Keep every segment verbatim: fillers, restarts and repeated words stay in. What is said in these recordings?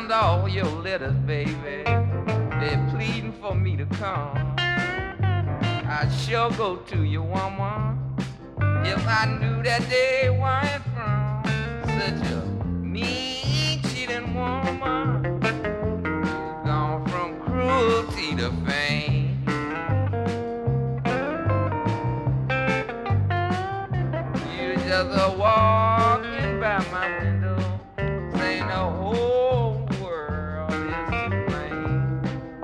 found all your letters, baby. They're pleading for me to come. I'd sure go to you, woman, if I knew that they weren't from such a mean, cheating woman. You've gone from cruelty to fame. You just a walking by my window, saying the whole world is to blame.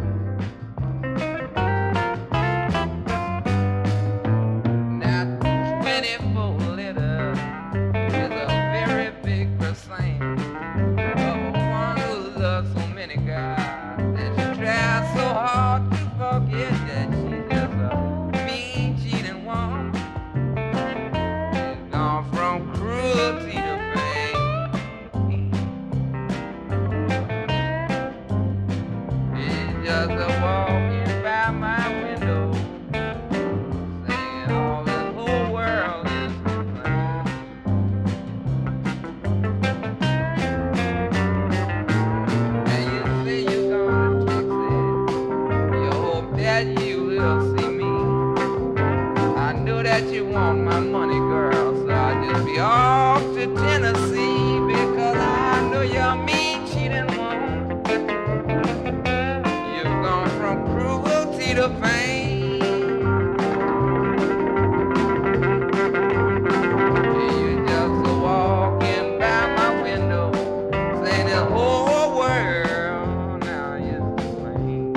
Now twenty-four letters is a very big percent of a one who loves so many guys that she tries so hard to forget that she's just a mean, cheating woman. She's gone from cruelty to fame. She's just a walking by my window, saying all the whole world is to blame. And you say you're going to Texas. You hope that you will see me. I know that you want my money, girl, so I'll just be off to Tennessee because I know you're a mean, cheating woman. You've gone from cruelty to fame. You're just a walking by my window, saying the whole world now is to blame.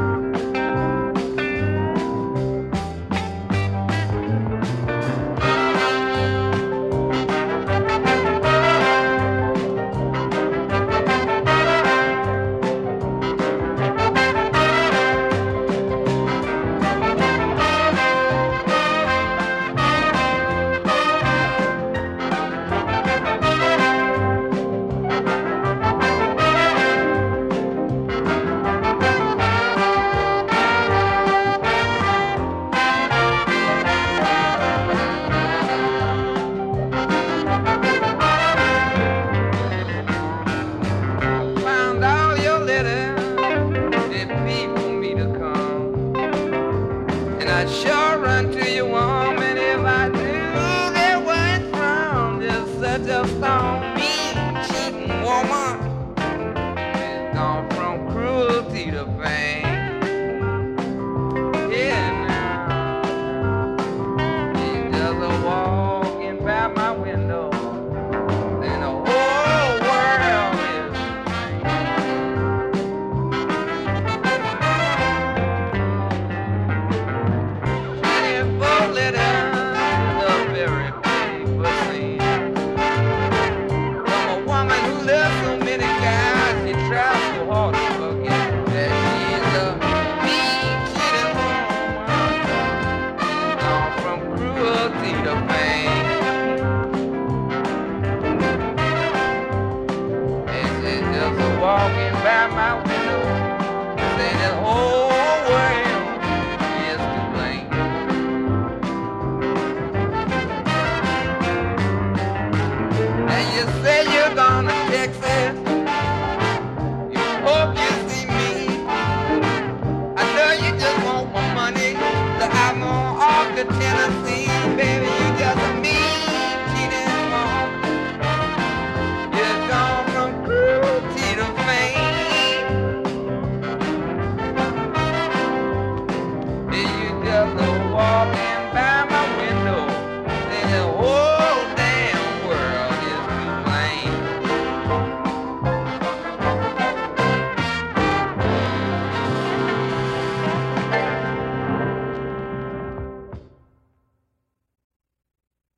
Found all your letters, they plead for me to come. And I'd sure run to you, woman, if I knew they weren't from just such a stone, mean, cheating woman. She's gone from cruelty to fame. Yeah, now, she's just a walking by my window, and the whole world is twenty-four letters, a very big percent. From a woman who loves so many guys, she tries so hard to forget that she's a mean, cheating woman. She's gone from cruelty to fame. And she's just a walking by my